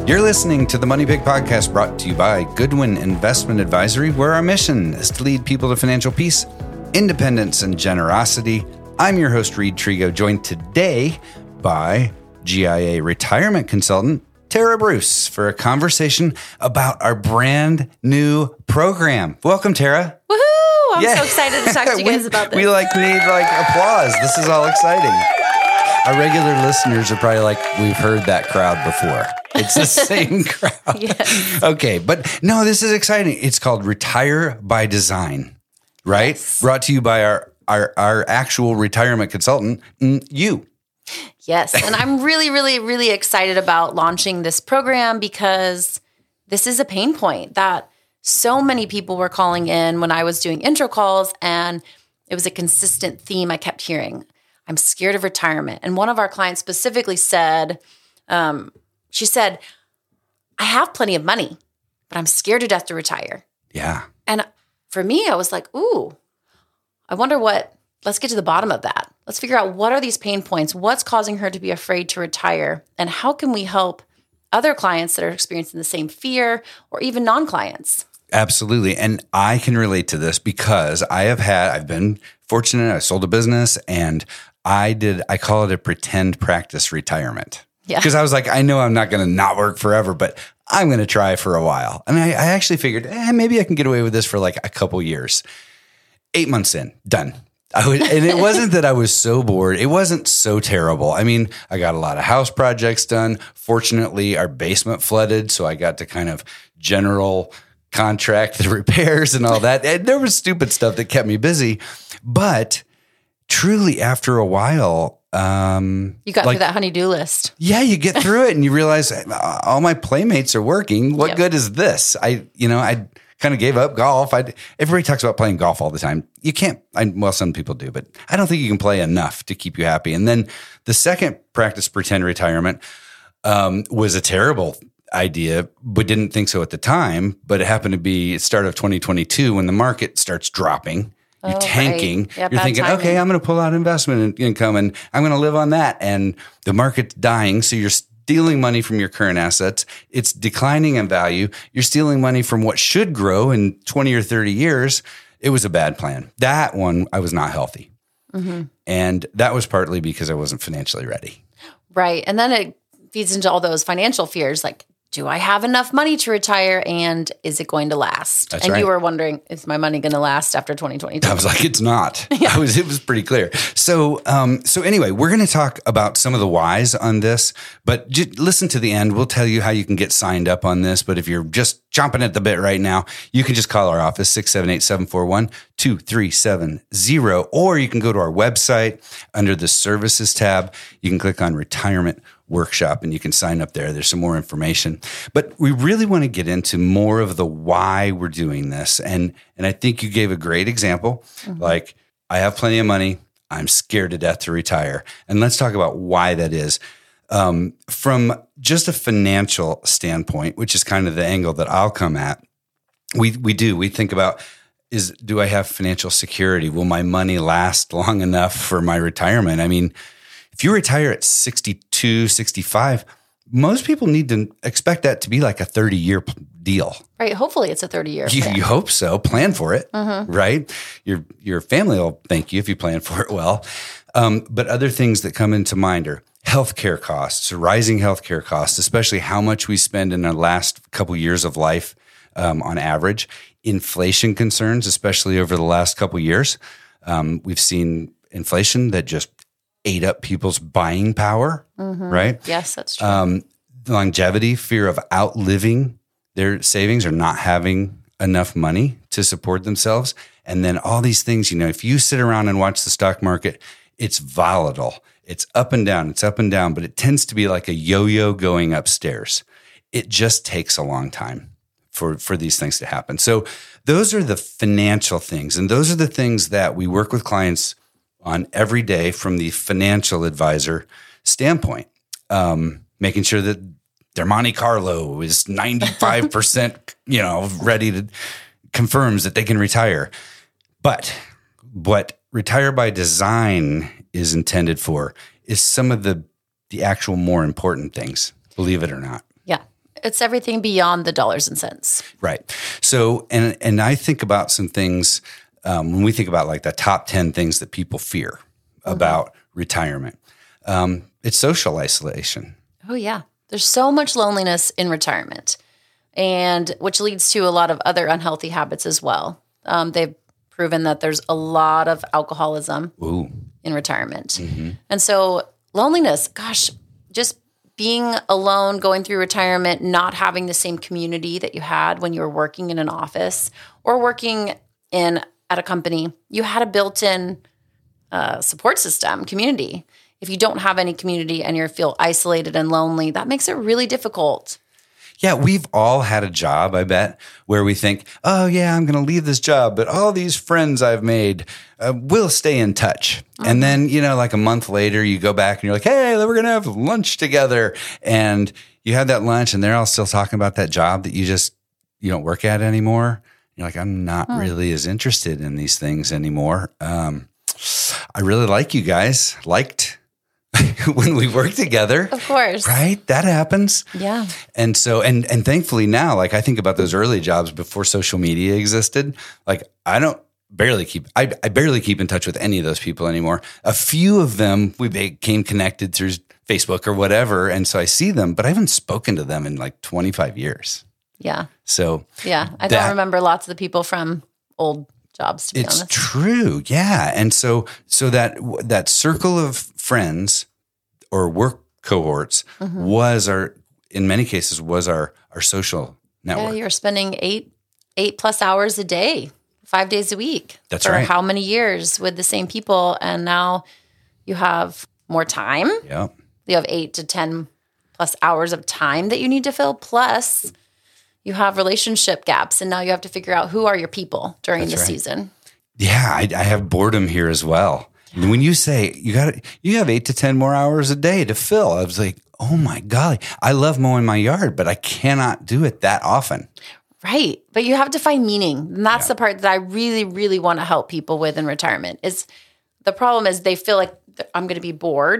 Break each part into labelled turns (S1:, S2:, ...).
S1: You're listening to the Money Pig Podcast, brought to you by Goodwin Investment Advisory, where our mission is to lead people to financial peace, independence, and generosity. I'm your host, Reed Trigo, joined today by GIA retirement consultant, Tara Bruce, for a conversation about our brand new program. Welcome, Tara.
S2: Woohoo! I'm so excited to talk to you guys about this.
S1: We need applause. This is all exciting. Our regular listeners are probably like, we've heard that crowd before. It's the same crowd.
S2: Yes.
S1: Okay, but no, this is exciting. It's called Retire by Design, right?
S2: Yes.
S1: Brought to you by our actual retirement consultant, you.
S2: Yes, and I'm really excited about launching this program because this is a pain point that so many people were calling in when I was doing intro calls, and it was a consistent theme I kept hearing. I'm scared of retirement. And one of our clients specifically said, she said, I have plenty of money, but I'm scared to death to retire.
S1: Yeah.
S2: And for me, I was like, ooh, I wonder let's get to the bottom of that. Let's figure out what are these pain points? What's causing her to be afraid to retire? And how can we help other clients that are experiencing the same fear, or even non-clients?
S1: Absolutely. And I can relate to this because I've been fortunate. I sold a business and I call it a pretend practice retirement.
S2: Yeah.
S1: Because I was like, I know I'm not going to not work forever, but I'm going to try for a while. And I actually figured, maybe I can get away with this for like a couple years. 8 months in, done. And it wasn't that I was so bored. It wasn't so terrible. I mean, I got a lot of house projects done. Fortunately, our basement flooded, so I got to kind of general contract the repairs and all that. And there was stupid stuff that kept me busy. But truly, after a while,
S2: you got through that honey-do list.
S1: Yeah, you get through it and you realize all my playmates are working. What good is this? I kind of gave up golf. Everybody talks about playing golf all the time. You can't, some people do, but I don't think you can play enough to keep you happy. And then the second practice pretend retirement was a terrible idea, but didn't think so at the time. But it happened to be start of 2022 when the market starts dropping. You're tanking.
S2: Right. Yeah,
S1: you're thinking,
S2: timing.
S1: okay, I'm going to pull out investment income and I'm going to live on that. And the market's dying. So you're stealing money from your current assets. It's declining in value. You're stealing money from what should grow in 20 or 30 years. It was a bad plan. That one, I was not healthy. Mm-hmm. And that was partly because I wasn't financially ready.
S2: Right. And then it feeds into all those financial fears like, do I have enough money to retire, and is it going to last?
S1: That's
S2: and
S1: right.
S2: You were wondering, is my money going to last after 2022?
S1: I was like, it's not.
S2: Yeah.
S1: It was pretty clear. So anyway, we're going to talk about some of the whys on this, but just listen to the end. We'll tell you how you can get signed up on this. But if you're just chomping at the bit right now, you can just call our office, 678-741-2370, or you can go to our website under the services tab. You can click on retirement workshop and you can sign up there. There's some more information, but we really want to get into more of the why we're doing this. And I think you gave a great example. Mm-hmm. Like, I have plenty of money. I'm scared to death to retire. And let's talk about why that is. From just a financial standpoint, which is kind of the angle that I'll come at. We think about, do I have financial security? Will my money last long enough for my retirement? I mean, if you retire at 62, 65, most people need to expect that to be like a 30-year deal.
S2: Right. Hopefully it's a 30-year
S1: You hope so. Plan for it, right? Your family will thank you if you plan for it well. But other things that come into mind are healthcare costs, rising healthcare costs, especially how much we spend in our last couple years of life on average. Inflation concerns, especially over the last couple years. We've seen inflation that just ate up people's buying power, right?
S2: Yes, that's true.
S1: Longevity, fear of outliving their savings or not having enough money to support themselves. And then all these things, if you sit around and watch the stock market, it's volatile. It's up and down, but it tends to be like a yo-yo going upstairs. It just takes a long time for these things to happen. So those are the financial things. And those are the things that we work with clients on every day from the financial advisor standpoint, making sure that their Monte Carlo is 95%, ready to confirms that they can retire. But what Retire by Design is intended for is some of the actual more important things, believe it or not.
S2: Yeah. It's everything beyond the dollars and cents.
S1: Right. So, and I think about some things when we think about like the top 10 things that people fear about retirement. It's social isolation.
S2: Oh, yeah. There's so much loneliness in retirement, and which leads to a lot of other unhealthy habits as well. They've proven that there's a lot of alcoholism in retirement. And so loneliness, gosh, just being alone, going through retirement, not having the same community that you had when you were working in an office or working at a company, you had a built-in support system, community. If you don't have any community and you feel isolated and lonely, that makes it really difficult.
S1: Yeah, we've all had a job, I bet, where we think, oh, yeah, I'm going to leave this job, but all these friends I've made will stay in touch. And then, like a month later, you go back and you're like, hey, we're going to have lunch together. And you have that lunch and they're all still talking about that job that you don't work at anymore. You're like, I'm not really as interested in these things anymore. I really like you guys. Liked when we work together.
S2: Of course.
S1: Right? That happens.
S2: Yeah.
S1: And so, and thankfully now, like I think about those early jobs before social media existed, like I barely keep in touch with any of those people anymore. A few of them, we became connected through Facebook or whatever. And so I see them, but I haven't spoken to them in like 25 years.
S2: Yeah.
S1: So
S2: yeah, I don't remember lots of the people from old jobs, to be honest.
S1: It's true. Yeah. And so that circle of friends or work cohorts in many cases was our social network.
S2: Yeah, you're spending eight plus hours a day, 5 days a week.
S1: That's
S2: for
S1: right.
S2: How many years with the same people? And now you have more time.
S1: Yeah.
S2: You have 8 to 10 plus hours of time that you need to fill. Plus you have relationship gaps, and now you have to figure out who are your people during the season.
S1: Yeah, I have boredom here as well. And when you say you have 8 to 10 more hours a day to fill, I was like, oh my golly, I love mowing my yard, but I cannot do it that often.
S2: Right. But you have to find meaning. And that's the part that I really, really want to help people with in retirement. Is the problem is they feel like I'm going to be bored,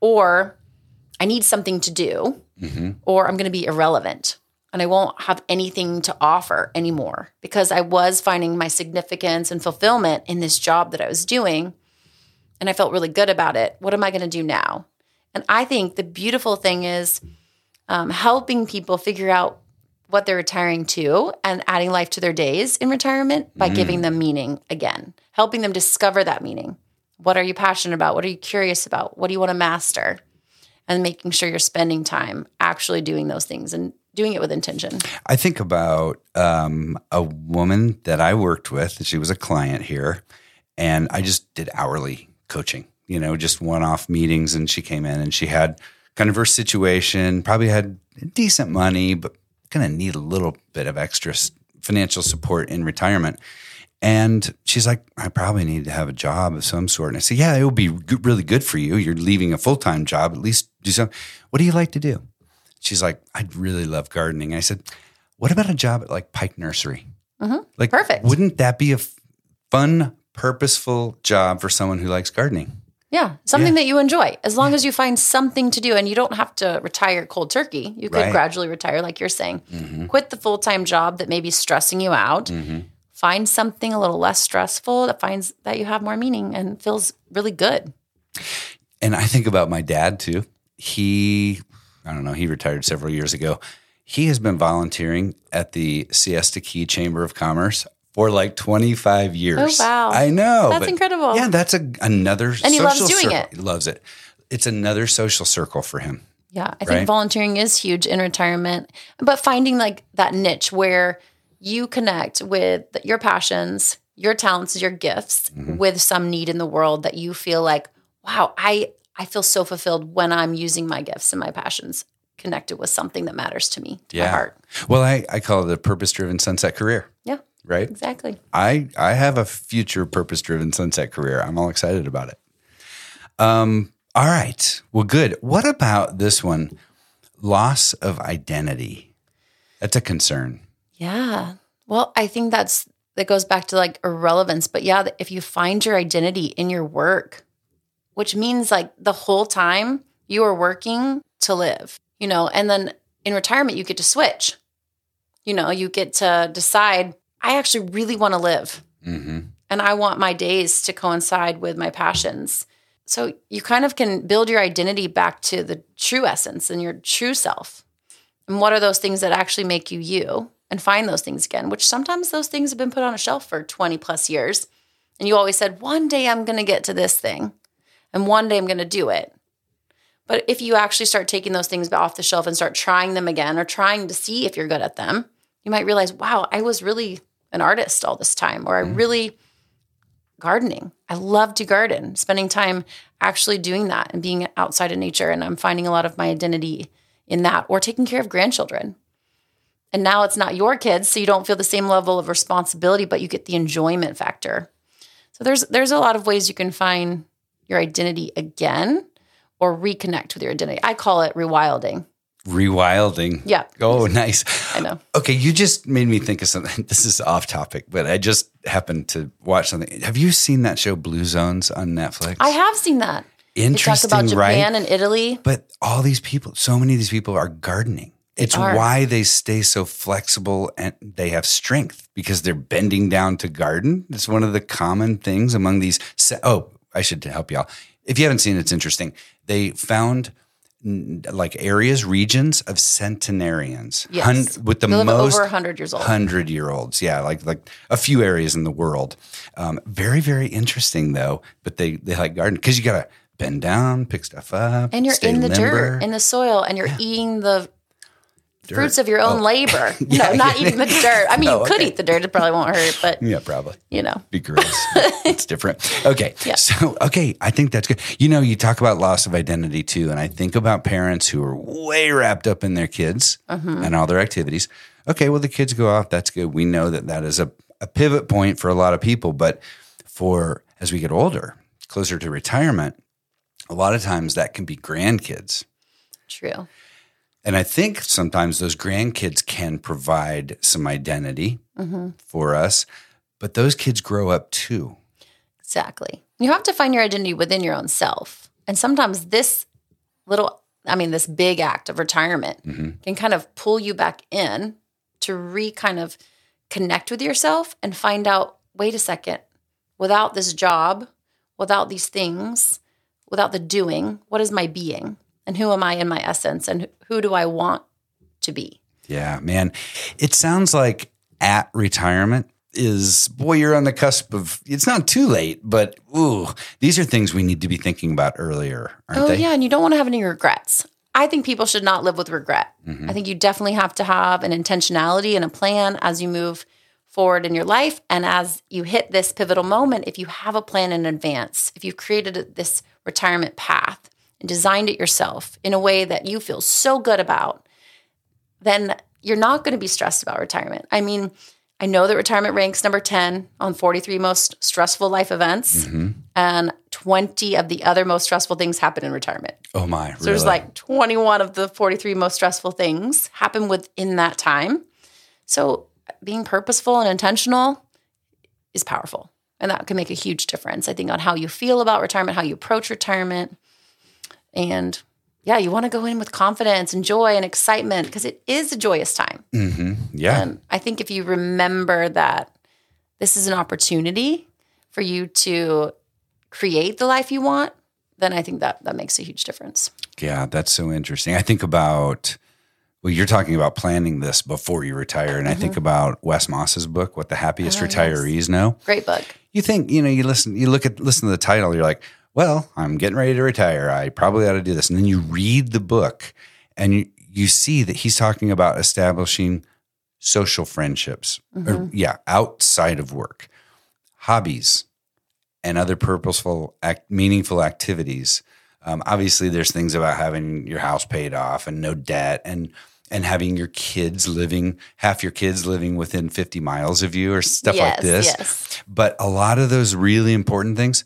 S2: or I need something to do, or I'm going to be irrelevant. And I won't have anything to offer anymore because I was finding my significance and fulfillment in this job that I was doing. And I felt really good about it. What am I going to do now? And I think the beautiful thing is helping people figure out what they're retiring to and adding life to their days in retirement by giving them meaning again, helping them discover that meaning. What are you passionate about? What are you curious about? What do you want to master? And making sure you're spending time actually doing those things and doing it with intention.
S1: I think about a woman that I worked with. She was a client here, and I just did hourly coaching, just one-off meetings. And she came in and she had kind of her situation, probably had decent money, but going to need a little bit of extra financial support in retirement. And she's like, I probably need to have a job of some sort. And I said, yeah, it will be really good for you. You're leaving a full-time job, at least do something. What do you like to do? She's like, I'd really love gardening. And I said, what about a job at like Pike Nursery? Like,
S2: perfect.
S1: Wouldn't that be a fun, purposeful job for someone who likes gardening?
S2: Yeah, something that you enjoy. As long as you find something to do, and you don't have to retire cold turkey. You could gradually retire, like you're saying. Quit the full-time job that may be stressing you out. Find something a little less stressful that you have more meaning and feels really good.
S1: And I think about my dad too. He retired several years ago. He has been volunteering at the Siesta Key Chamber of Commerce for like 25 years.
S2: Oh, wow.
S1: I know.
S2: That's incredible.
S1: Yeah, that's another social circle.
S2: And he loves doing it.
S1: He loves it. It's another social circle for him.
S2: Yeah, I think volunteering is huge in retirement. But finding like that niche where you connect with your passions, your talents, your gifts with some need in the world that you feel like, wow, I feel so fulfilled when I'm using my gifts and my passions connected with something that matters to me, to my heart. Well,
S1: I call it a purpose-driven sunset career.
S2: Yeah.
S1: Right?
S2: Exactly.
S1: I have a future purpose-driven sunset career. I'm all excited about it. All right. Well, good. What about this one? Loss of identity. That's a concern.
S2: Yeah. Well, I think that goes back to like irrelevance. But yeah, if you find your identity in your work, which means like the whole time you are working to live, and then in retirement, you get to switch. You get to decide, I actually really want to live.
S1: Mm-hmm.
S2: And I want my days to coincide with my passions. So you kind of can build your identity back to the true essence and your true self. And what are those things that actually make you you? And find those things again, which sometimes those things have been put on a shelf for 20 plus years. And you always said, one day I'm going to get to this thing. And one day I'm going to do it. But if you actually start taking those things off the shelf and start trying them again or trying to see if you're good at them, you might realize, wow, I was really an artist all this time. Or I really gardening. I love to garden, spending time actually doing that and being outside of nature. And I'm finding a lot of my identity in that, or taking care of grandchildren. And now it's not your kids, so you don't feel the same level of responsibility, but you get the enjoyment factor. So there's a lot of ways you can find your identity again or reconnect with your identity. I call it rewilding.
S1: Rewilding.
S2: Yeah.
S1: Oh, nice.
S2: I know.
S1: Okay, you just made me think of something. This is off topic, but I just happened to watch something. Have you seen that show Blue Zones on Netflix?
S2: I have seen that.
S1: Interesting,
S2: they talk about Japan
S1: right?
S2: and Italy.
S1: But all these people, so many of these people are gardening. It's why they stay so flexible and they have strength, because they're bending down to garden. It's one of the common things among these. I should help y'all. If you haven't seen it, it's interesting. They found like regions of centenarians.
S2: Yes.
S1: With the
S2: They live
S1: most
S2: over 100 years old.
S1: 100-year-olds. Yeah, like a few areas in the world. Very, very interesting though. But they like garden because you got to bend down, pick stuff up,
S2: and you're
S1: stay
S2: in the
S1: limber.
S2: dirt, in the soil, and you're eating the
S1: Dirt.
S2: fruits of your own labor.
S1: Yeah,
S2: no, not eating the dirt. I mean, you could
S1: okay.
S2: eat the dirt. It probably won't hurt, but
S1: Yeah, probably. Be gross. It's different. Okay.
S2: Yeah.
S1: So, I think that's good. You talk about loss of identity too. And I think about parents who are way wrapped up in their kids and all their activities. Okay. Well, the kids go off. That's good. We know that is a pivot point for a lot of people. But as we get older, closer to retirement, a lot of times that can be grandkids.
S2: True.
S1: And I think sometimes those grandkids can provide some identity for us, but those kids grow up too.
S2: Exactly. You have to find your identity within your own self. And sometimes this big act of retirement can kind of pull you back in to kind of connect with yourself and find out, wait a second, without this job, without these things, without the doing, what is my being? And who am I in my essence? And who do I want to be?
S1: Yeah, man. It sounds like at retirement you're on the cusp of, it's not too late, but these are things we need to be thinking about earlier, aren't they?
S2: Oh, yeah. And you don't want to have any regrets. I think people should not live with regret. I think you definitely have to have an intentionality and a plan as you move forward in your life. And as you hit this pivotal moment, if you have a plan in advance, if you've created this retirement path, and designed it yourself in a way that you feel so good about, then you're not going to be stressed about retirement. I mean, I know that retirement ranks number 10 on 43 most stressful life events, and 20 of the other most stressful things happen in retirement.
S1: Oh my, really?
S2: So there's like 21 of the 43 most stressful things happen within that time. So being purposeful and intentional is powerful. And that can make a huge difference, I think, on how you feel about retirement, how you approach retirement. And yeah, you want to go in with confidence and joy and excitement because it is a joyous time.
S1: Yeah.
S2: And I think if you remember that this is an opportunity for you to create the life you want, then I think that makes a huge difference.
S1: Yeah, that's so interesting. I think about, you're talking about planning this before you retire. And I think about Wes Moss's book, What the Happiest Retirees Know.
S2: Great book.
S1: You think, you listen to the title, you're like, well, I'm getting ready to retire. I probably ought to do this. And then you read the book and you see that he's talking about establishing social friendships, outside of work, hobbies, and other purposeful, meaningful activities. Obviously, there's things about having your house paid off and no debt and having half your kids living within 50 miles of you or stuff like this.
S2: Yes.
S1: But a lot of those really important things,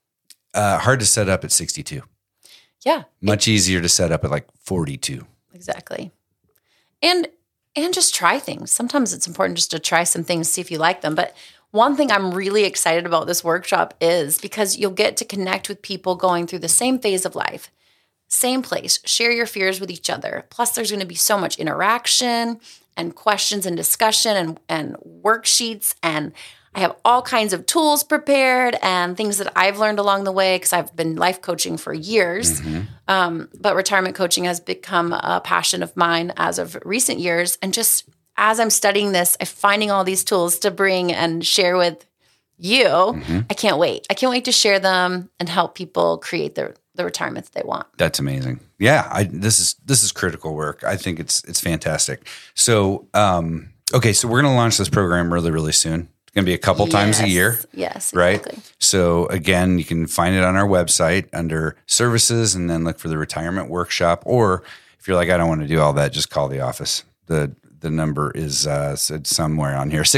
S1: hard to set up at 62.
S2: Yeah.
S1: Much easier to set up at like 42.
S2: Exactly. And just try things. Sometimes it's important just to try some things, see if you like them. But one thing I'm really excited about this workshop is because you'll get to connect with people going through the same phase of life, same place. Share your fears with each other. Plus, there's going to be so much interaction and questions and discussion and worksheets. And I have all kinds of tools prepared and things that I've learned along the way because I've been life coaching for years. But retirement coaching has become a passion of mine as of recent years. And just as I'm studying this, I'm finding all these tools to bring and share with you. I can't wait. I can't wait to share them and help people create the retirement that they want.
S1: That's amazing. Yeah, this is critical work. I think it's fantastic. So, okay, so we're going to launch this program really, really soon. It's going to be a couple times a year.
S2: Yes,
S1: right?
S2: Exactly.
S1: So again, you can find it on our website under services and then look for the retirement workshop. Or if you're like, I don't want to do all that, just call the office. The number is said somewhere on here,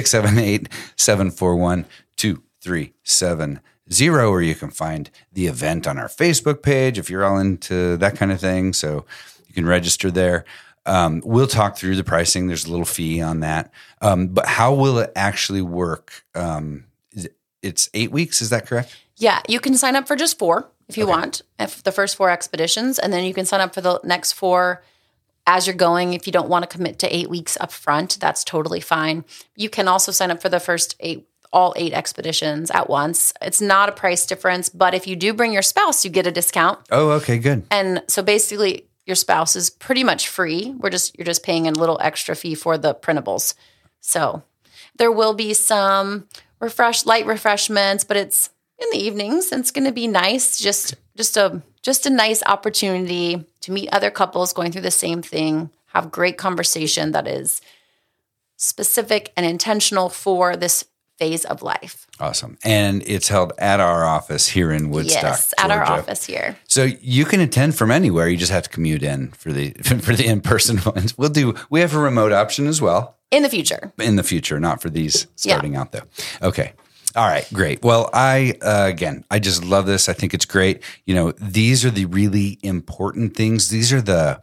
S1: 678-741-2370. Or you can find the event on our Facebook page if you're all into that kind of thing. So you can register there. We'll talk through the pricing. There's a little fee on that. But how will it actually work? It's 8 weeks. Is that correct?
S2: Yeah. You can sign up for just 4 if you want, if the first 4 expeditions. And then you can sign up for the next 4 as you're going. If you don't want to commit to 8 weeks up front, that's totally fine. You can also sign up for the first all 8 expeditions at once. It's not a price difference, but if you do bring your spouse, you get a discount.
S1: Oh, okay, good.
S2: And so basically your spouse is pretty much free. You're just paying a little extra fee for the printables. So there will be some light refreshments, but it's in the evenings and it's going to be nice. Just a nice opportunity to meet other couples going through the same thing, have great conversation that is specific and intentional for this phase of life.
S1: Awesome. And it's held at our office here in Woodstock,
S2: Yes, at our
S1: Georgia.
S2: office here.
S1: So you can attend from anywhere. You just have to commute in for the in-person ones. We have a remote option as well.
S2: In the future.
S1: In the future, not for these starting out though. Okay. All right, great. Well, I just love this. I think it's great. These are the really important things. These are the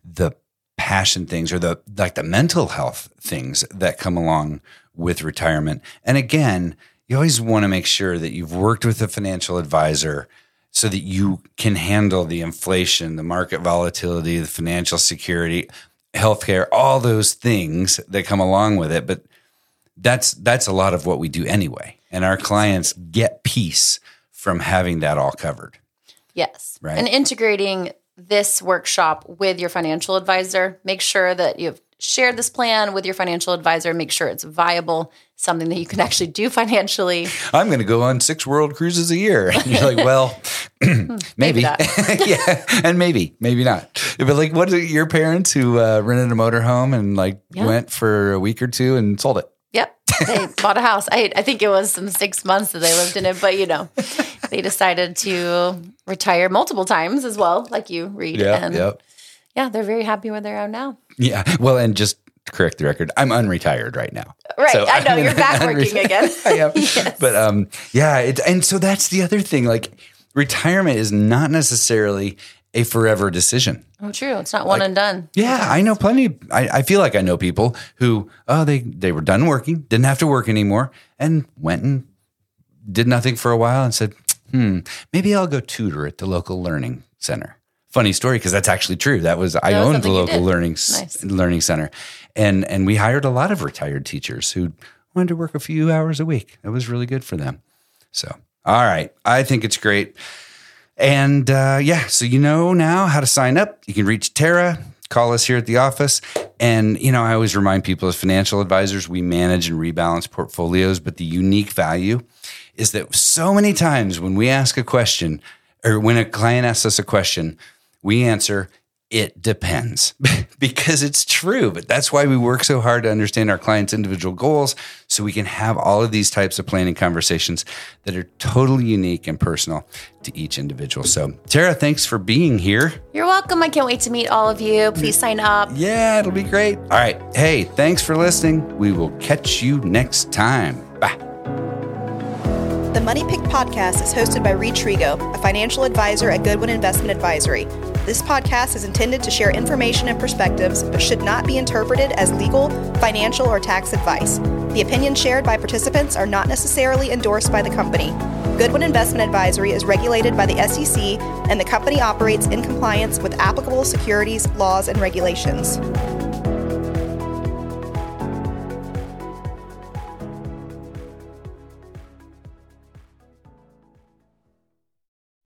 S1: passion things or the mental health things that come along with retirement. And again, you always want to make sure that you've worked with a financial advisor so that you can handle the inflation, the market volatility, the financial security, healthcare, all those things that come along with it. But that's a lot of what we do anyway. And our clients get peace from having that all covered.
S2: Yes.
S1: Right.
S2: And integrating this workshop with your financial advisor, make sure that you've shared this plan with your financial advisor, make sure it's viable, something that you can actually do financially.
S1: I'm going to go on 6 world cruises a year. And you're like, well, maybe. Yeah. And maybe not. But like, what are your parents who rented a motorhome and went for a week or 2 and sold it?
S2: Yep. They bought a house. I think it was some 6 months that they lived in it, but they decided to retire multiple times as well, like you, Reed. Yeah, they're very happy where they are now. Yeah.
S1: Well, and just to correct the record, I'm unretired right now.
S2: Right. So I know you're back working again.
S1: I am. Yes. But and so that's the other thing. Like retirement is not necessarily a forever decision.
S2: Oh, true. It's not one and done.
S1: Yeah, I know plenty. I feel like I know people who, they were done working, didn't have to work anymore, and went and did nothing for a while and said, maybe I'll go tutor at the local learning center. Funny story, because that's actually true. I owned the local learning center, and we hired a lot of retired teachers who wanted to work a few hours a week. It was really good for them. So, all right, I think it's great. And so you know now how to sign up. You can reach Tara, call us here at the office. And, I always remind people as financial advisors, we manage and rebalance portfolios, but the unique value is that so many times when we ask a question or when a client asks us a question, we answer, it depends, because it's true. But that's why we work so hard to understand our clients' individual goals so we can have all of these types of planning conversations that are totally unique and personal to each individual. So, Tara, thanks for being here.
S2: You're welcome. I can't wait to meet all of you. Please sign up.
S1: Yeah, it'll be great. All right. Hey, thanks for listening. We will catch you next time. Bye.
S3: The Money Pick Podcast is hosted by Reed Trigo, a financial advisor at Goodwin Investment Advisory. This podcast is intended to share information and perspectives, but should not be interpreted as legal, financial, or tax advice. The opinions shared by participants are not necessarily endorsed by the company. Goodwin Investment Advisory is regulated by the SEC, and the company operates in compliance with applicable securities laws and regulations.